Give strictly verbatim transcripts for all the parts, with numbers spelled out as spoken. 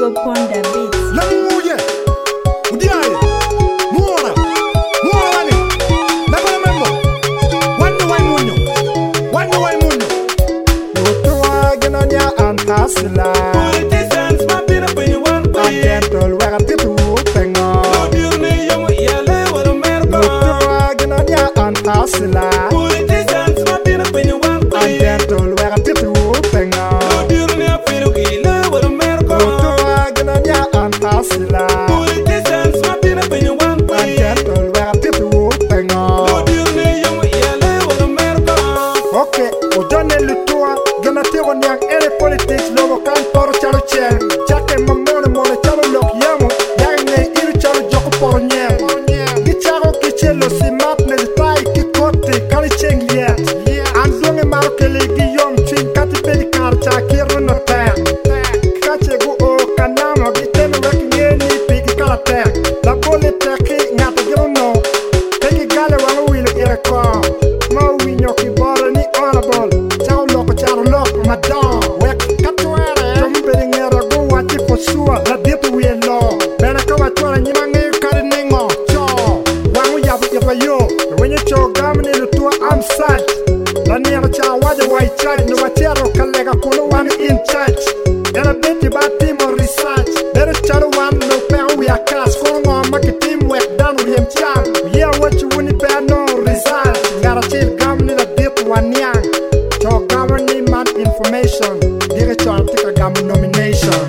Big up on the beat. Lamuye, udiaye, muora, muora wani. Nabala membo, wanu wai munyo, wanu wai munyo. Mutua genonya antasila. Politicians mapping up when you want to. Agentul wega titu pengo. No dirne young yale with America. Mutua genonya antasila. Politicians mapping up when you want to. Agentul wega titu pengo. No dirne firu gile with America. Mutua genonya antasila. Politicians mapping up when you want to. Agentul wega titu pengo. No dirne young yale with America. Ok, o donne le toit, gana tiro nyang ele politics logo kan poro chalo chen. Chake mamone mone chalo lok yamo, yang ne iru chalo joko poro nyem. Gi charo ki chelo si mat ne tai ki kote kali cheng liet. Anzonge maro kele gi yom chin kati peli kar cha kiru no ter. Kache gu o kanama gi tenu wek ngeni pigi kala ter. La bole teki ngata giru no. Pegi gale wanga wile ire ko. Ma winyo ki bora ni honorable. Chao loko charo loko madam. Wek katwere. Jombe di ngera go wati for sure. La ditu we lo. Bena kawa twere nyima ngeyu kari ningo. Cho. Wangu yabu yapa yo. When you cho gamini lutua I'm sad. La nera cha waja wa in charge. No watero kalega kuno one in charge. Era beti ba team or research. Better charo one no pen we are cast. Kono ngo maki team work done we am chang. Yeah what you wini bear no result. Ngara chill gamini la ditu wanyang. Cho gamini man information. Dire cho antika gam nomination.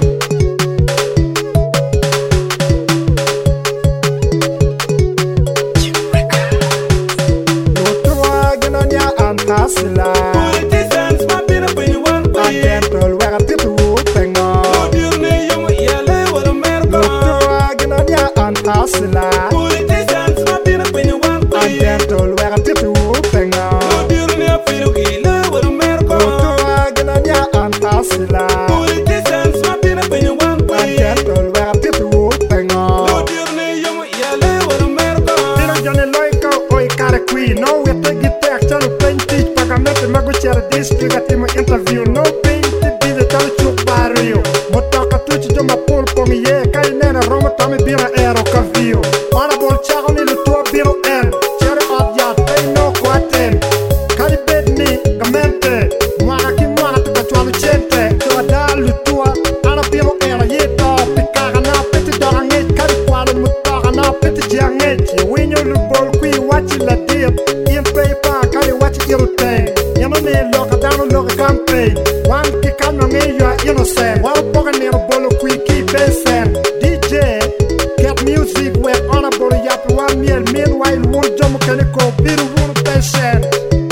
Lutua genonya antasila. Politicians mapping up when you want to. Agentul wega titu pengo. No dirne young yale with America. Lutua genonya antasila. Politicians mapping up when you want to. Agentul wega titu pengo. No dirne firu gile with America. Lutua genonya antasila. Politicians mapping up when you want to. Agentul wega titu pengo. No dirne young yale with America. Tino jone loiko oi kare kui. No we tegi tek chalo penti. Pagamete mago chere district atimo interview. No penti bide chalo chuk barrio. Motoka tuchi joma pul pongi ye. Kali nena romo tami bira ero kavio. Wana bol chako ni lutua biro en. Chere od ya pay no kwaten. Kali bedni gamente. Mwana ki mwana tuka chwalu chente. Chwa da lutua. Ana biro era ye to. Pikara na peti dora ngej. Kali kwale mutaka na peti jia ngej. Winyo lubol kui wachi la dip. In paper kali wachi irute. Yama ne loka dano loka campaign. Wan ki kano nge you are innocent. Wala poka nero bolo kui ki besen. D J get music where honorable yapi one meal. Meanwhile won jomo kaniko biru wunu patient.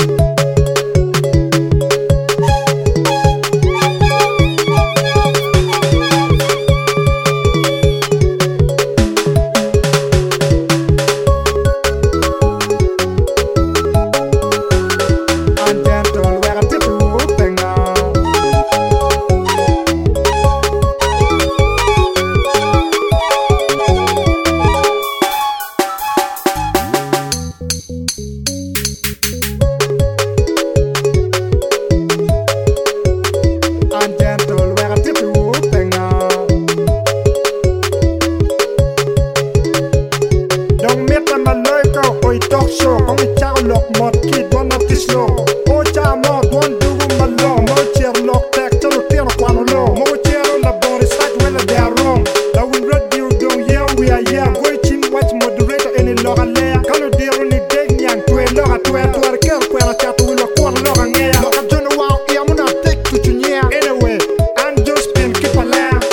Agentul wega titu pengo. Agentul wega titu pengo. Dong meta maloiko oi talk show. Kongi chao lok mot kid one of this show. O cha mot one dugu malo. Mo cher lok tek chalo tino kwano lo. Mo chero la body side whether they are wrong. La win radio don't yeah we are yeah. Boy ching watch moderator any loga lea. Kalo dero ni deg nyang tue loga tue tuar ker kwela chatu wilo kwa loga ngea. Loga jono wow iya muna tek tuchu nyea. Anyway, I'm just been keep a laugh.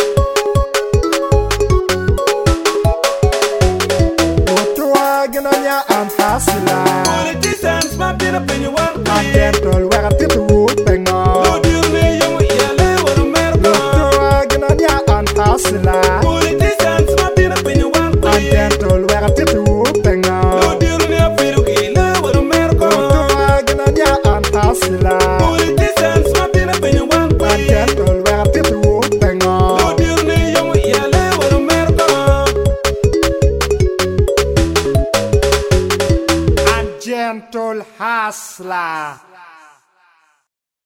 Lutua genonya antasila. Politicians mapping up when you want to. Agentul wega titu pengo. No dirne young yale with America. Lutua genonya antasila. Politicians mapping up when you want to. Agentul wega titu pengo. No dirne firu gile with America. Lutua genonya antasila. Politicians mapping up when you want to. Agentul wega titu pengo. No dirne young yale with America. Agentul hasla.